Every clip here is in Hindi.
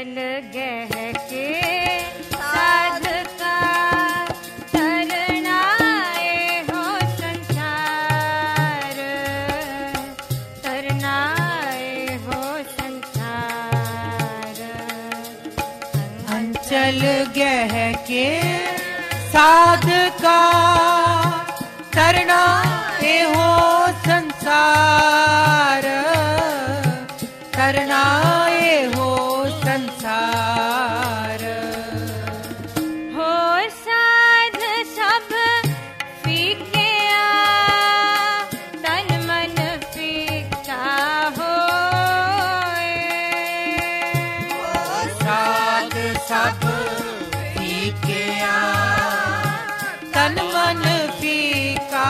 चल गह के साधका तरनाए हो संसार, तरनाए हो संसार। अंचल गह के साधका तरनाए हो संसार, तरनाए हो संसार। हो साध सब फीके तन मन फीका होए, साध सब फीके तन मन फीका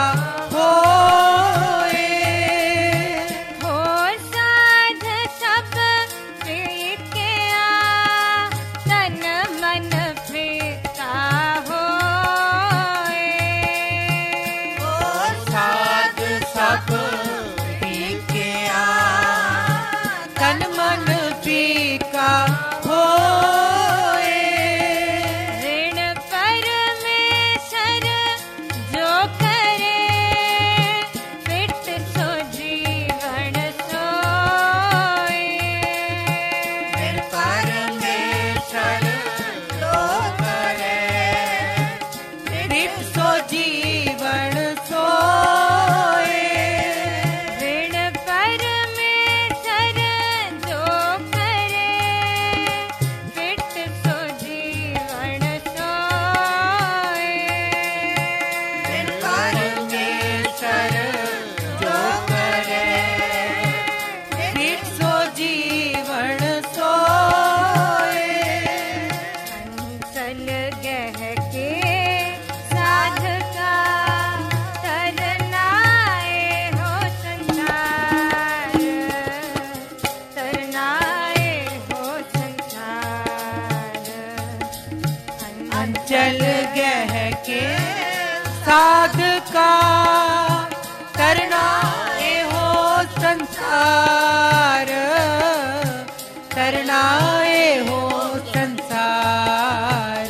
होए। हो साध सब फीके तन मन फीका होए। साध सब फीके तन मन फीका होए। ऋण परमेश्वर जो करे, फिट सो जीवन सोए। ऋण परमेश्वर जो करे, फिट सो जीवन सोए। ऋण परमेश्वर जो करे, फिट सो जीवन सोए। ऋण परमेश्वर जो करे, फिट सो जीवन सोए। अंचल गह के साधका तरनाए हो संसार, तरनाए हो संसार। अंचल गह के साधका तरनाए हो संसार, तरनाए हो संसार।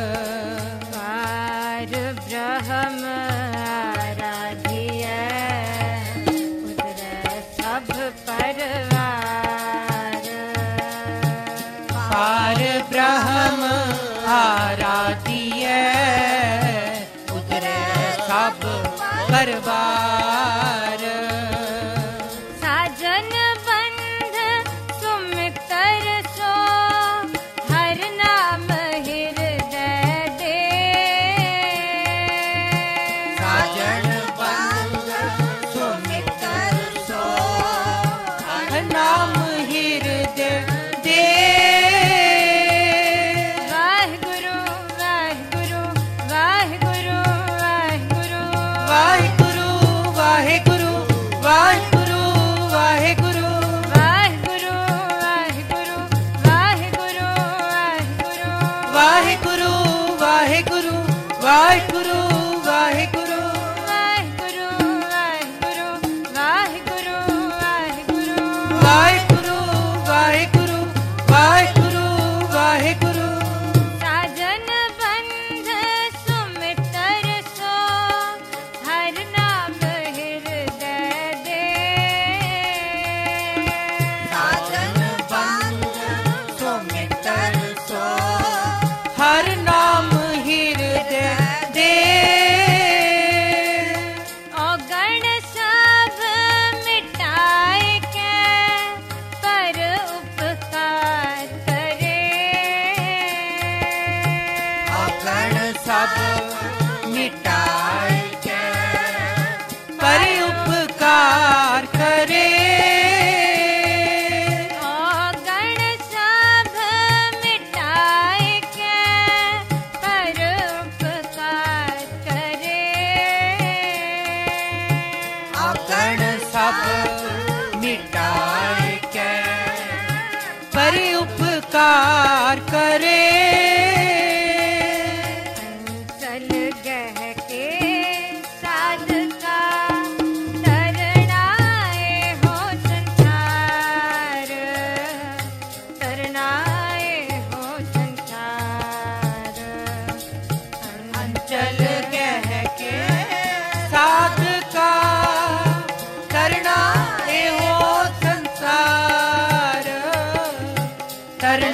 पार ब्रह्म आराधिय, उदर सब परवार। पार ब्रह्म आराधिय, उतरे सब परवार। साजन बंध सुमितर सो, हर नाम हृदय दे। साजन बंध सुमितर सो, हर नाम हृदय दे। वाहिगुरु वाहिगुरु वाहिगुरु वाहिगुरु, वाहिगुरु वाहिगुरु वाहिगुरु वाहिगुरु, वाहिगुरु वाहिगुरु वाहिगुरु वाहिगुरु, वाहिगुरु वाहिगुरु वाहिगुरु, वाहिगुरु वाहिगुरु वाहिगुरु वाहिगुरु, वाहिगुरु वाहिगुरु वाहिगुरु वाहिगुरु। साजन बंध सुमितर सो, हर नाम हृदय दे। साजन बंध सुमितर सो, हर नाम हृदय दे। औगण सब मिटाए के पर उपकार करे। अगण सब मिटाए के पर उपकार करे। औगण सब मिटाए के पर उपकार करे। अगण सब मिटाए के पर उपकार करे। अंचल गह के साधका तरनाए हो संसार, तरनाए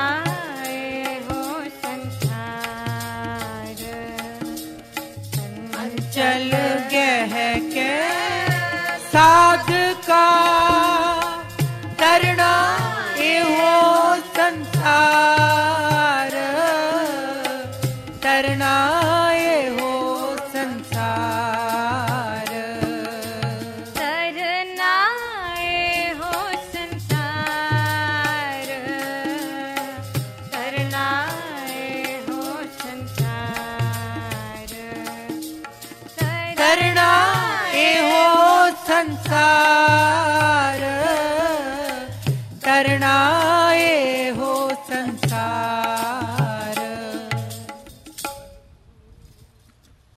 तरनाए हो संसार चल गह के साध का तरना एहो संसार तरना एहो संसार तरनाए हो संसार तरनाए हो संसार तरना एहो संसार तरना